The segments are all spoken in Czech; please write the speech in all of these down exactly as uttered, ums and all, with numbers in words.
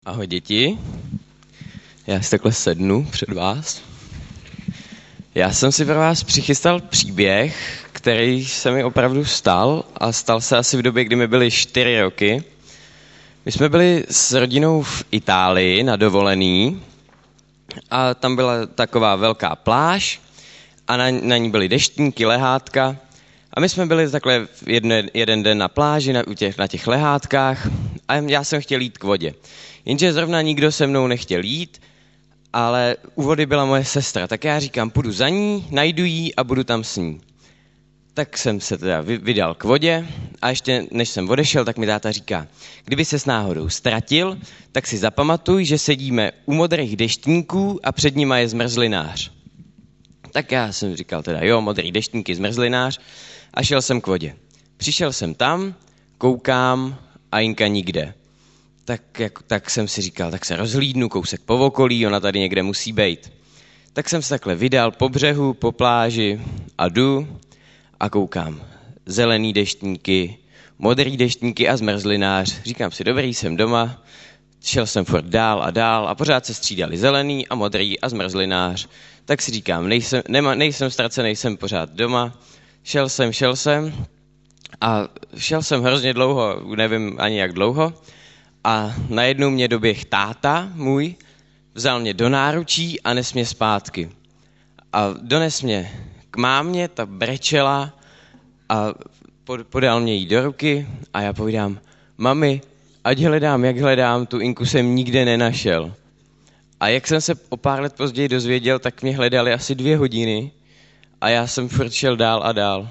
Ahoj děti, já si takhle sednu před vás. Já jsem si pro vás přichystal příběh, který se mi opravdu stal a stal se asi v době, kdy mi byly čtyři roky. My jsme byli s rodinou v Itálii na dovolený a tam byla taková velká pláž a na, na ní byly deštníky, lehátka a my jsme byli takhle jedne, jeden den na pláži na, těch, na těch lehátkách a já jsem chtěl jít k vodě. Jenže zrovna nikdo se mnou nechtěl jít, ale u vody byla moje sestra, tak já říkám, půjdu za ní, najdu jí a budu tam s ní. Tak jsem se teda vydal k vodě a ještě než jsem odešel, tak mi táta říká, kdyby se s náhodou ztratil, tak si zapamatuj, že sedíme u modrých deštníků a před nima je zmrzlinář. Tak já jsem říkal teda, jo, modrý deštníky, zmrzlinář a šel jsem k vodě. Přišel jsem tam, koukám a Jinka nikde. Tak, jak, tak jsem si říkal, tak se rozhlídnu, kousek po okolí, ona tady někde musí být. Tak jsem se takhle vydal po břehu, po pláži a jdu a koukám. Zelený deštníky, modrý deštníky a zmrzlinář. Říkám si, dobrý, jsem doma. Šel jsem furt dál a dál a pořád se střídali zelený a modrý a zmrzlinář. Tak si říkám, nejsem, nema, nejsem ztracený, jsem pořád doma. Šel jsem, šel jsem a šel jsem hrozně dlouho, nevím ani jak dlouho. A najednou mě doběh táta můj, vzal mě do náručí a nes mě zpátky. A dones mě k mámě, ta brečela a podal mě jí do ruky a já povídám, mami, ať hledám, jak hledám, tu Inku jsem nikde nenašel. A jak jsem se o pár let později dozvěděl, tak mě hledali asi dvě hodiny a já jsem furt šel dál a dál.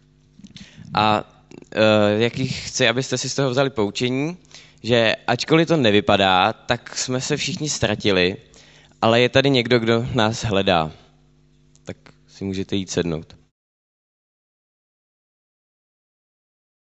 A uh, jaký chci, abyste si z toho vzali poučení, že ačkoliv to nevypadá, tak jsme se všichni ztratili, ale je tady někdo, kdo nás hledá. Tak si můžete jít sednout.